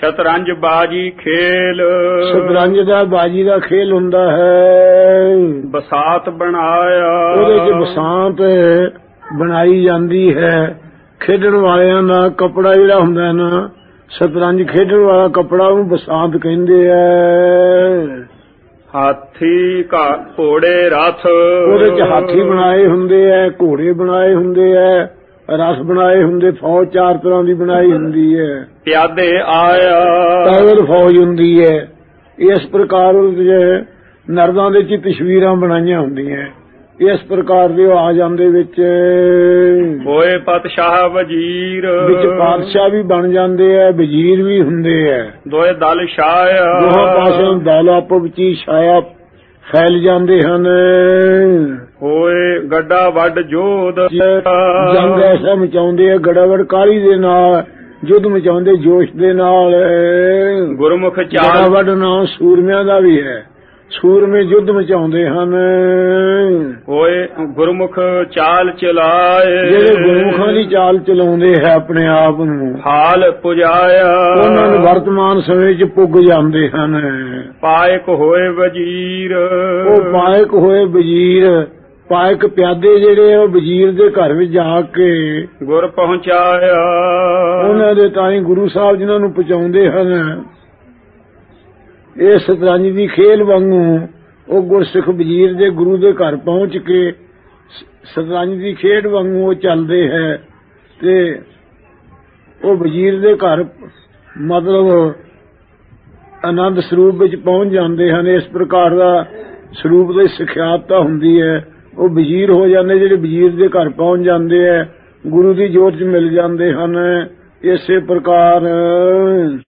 ਸ਼ਤਰੰਜ ਬਾਜੀ ਖੇਲ ਸ਼ਤਰੰਜ ਦਾ ਬਾਜੀ ਦਾ ਖੇਲ ਹੁੰਦਾ ਹੈ। ਬਸਾਤ ਬਣਾਇਆ ਉਹਦੇ 'ਚ ਬਸਾਤ ਬਣਾਈ ਜਾਂਦੀ ਹੈ। ਖੇਡਣ ਵਾਲਿਆਂ ਦਾ ਕੱਪੜਾ ਜਿਹੜਾ ਹੁੰਦਾ ਨਾ, ਸ਼ਤਰੰਜ ਖੇਡਣ ਵਾਲਾ ਕੱਪੜਾ ਉਹਨੂੰ ਬਸਾਤ ਕਹਿੰਦੇ ਆ। ਹਾਥੀ ਘੋੜੇ ਰਥ ਉਹਦੇ 'ਚ ਹਾਥੀ ਬਣਾਏ ਹੁੰਦੇ ਐ, ਘੋੜੇ ਬਣਾਏ ਹੁੰਦੇ ਐ, ਰਸ ਬਣਾਏ ਹੁੰਦੇ, ਫੌਜ 4 ਤਰ੍ਹਾਂ ਦੀ ਬਣਾਈ ਹੁੰਦੀ ਹੈ। ਪਿਆਦੇ ਆਇਆ ਪੈਦਲ ਫੌਜ ਹੁੰਦੀ ਹੈ। ਇਸ ਪ੍ਰਕਾਰ ਨਰਦਾਂ ਦੇ 'ਚ ਤਸਵੀਰਾਂ ਬਣਾਈਆਂ ਹੁੰਦੀਆਂ। ਇਸ ਪ੍ਰਕਾਰ ਦੇ ਆ ਜਾਂਦੇ ਵਿੱਚ ਹੋਏ ਪਤਸ਼ਾਹ ਵਜ਼ੀਰ ਵਿੱਚ ਪਾਤਸ਼ਾਹ ਵੀ ਬਣ ਜਾਂਦੇ ਆ, ਵਜ਼ੀਰ ਵੀ ਹੁੰਦੇ ਆ। ਦੋਏ ਦਲ ਛਾਇਆ ਦੋਹਾਂ ਪਾਸਿਓਂ ਦਲ ਆਪੋ ਵਿੱਚ ਹੀ ਛਾਇਆ ਫੈਲ ਜਾਂਦੇ ਹਨ। ਹੋਏ ਗੱਡਾ ਵੱਡ ਜੋਧ ਜੰਗ ਐਸਾ ਮਚਾਉਂਦੇ ਆ, ਗੜਾ ਵੱਡ ਕਾਹਲੀ ਦੇ ਨਾਲ, ਯੁੱਧ ਮਚਾਉਂਦੇ ਜੋਸ਼ ਦੇ ਨਾਲ। ਗੁਰਮੁਖ ਗੜਾ ਚਾਲ ਵੱਡ ਨਾਂ ਸੂਰਮਿਆਂ ਦਾ ਵੀ ਹੈ। ਸੂਰਮੇ ਯੁੱਧ ਮਚਾਉਂਦੇ ਹਨ। ਹੋਏ ਗੁਰਮੁਖ ਚਾਲ ਚਲਾਏ ਜਿਹੜੇ ਗੁਰਮੁਖਾਂ ਦੀ ਚਾਲ ਚਲਾਉਂਦੇ ਹੈ ਆਪਣੇ ਆਪ ਨੂੰ, ਹਾਲ ਪੁਜਾਇਆ ਉਹਨਾਂ ਨੂੰ ਵਰਤਮਾਨ ਸਮੇਂ 'ਚ ਪੁੱਗ ਜਾਂਦੇ ਹਨ। ਪਾਇਕ ਹੋਏ ਵਜ਼ੀਰ ਉਹ ਪਾਇਕ ਹੋਏ ਵਜ਼ੀਰ, ਪਾਇਕ ਪਿਆਦੇ ਜਿਹੜੇ ਉਹ ਵਜ਼ੀਰ ਦੇ ਘਰ ਵਿੱਚ ਜਾ ਕੇ ਗੁਰ ਪਹੁੰਚਾਇਆ ਉਹਨਾਂ ਦੇ ਤਾਈਂ ਗੁਰੂ ਸਾਹਿਬ ਜਿਨ੍ਹਾਂ ਨੂੰ ਪਹੁੰਚਾਉਂਦੇ ਹਨ। ਇਹ ਸ਼ਤਰੰਜ ਦੀ ਖੇਲ ਵਾਂਗੂ ਉਹ ਗੁਰਸਿੱਖ ਵਜ਼ੀਰ ਦੇ ਗੁਰੂ ਦੇ ਘਰ ਪਹੁੰਚ ਕੇ ਸ਼ਤਰੰਜ ਦੀ ਖੇਡ ਵਾਂਗੂ ਉਹ ਚੱਲਦੇ ਹੈ ਤੇ ਉਹ ਵਜ਼ੀਰ ਦੇ ਘਰ ਮਤਲਬ ਆਨੰਦ ਸਰੂਪ ਵਿੱਚ ਪਹੁੰਚ ਜਾਂਦੇ ਹਨ। ਇਸ ਪ੍ਰਕਾਰ ਦਾ ਸਰੂਪ ਦੀ ਸਿਖਿਆਤਤਾ ਹੁੰਦੀ ਹੈ। ਉਹ ਵਜ਼ੀਰ ਹੋ ਜਾਂਦੇ, ਜਿਹੜੇ ਵਜ਼ੀਰ ਦੇ ਘਰ ਪਹੁੰਚ ਜਾਂਦੇ ਹੈ, ਗੁਰੂ ਦੀ ਜੋਤ 'ਚ ਮਿਲ ਜਾਂਦੇ ਹਨ। ਇਸੇ ਪ੍ਰਕਾਰ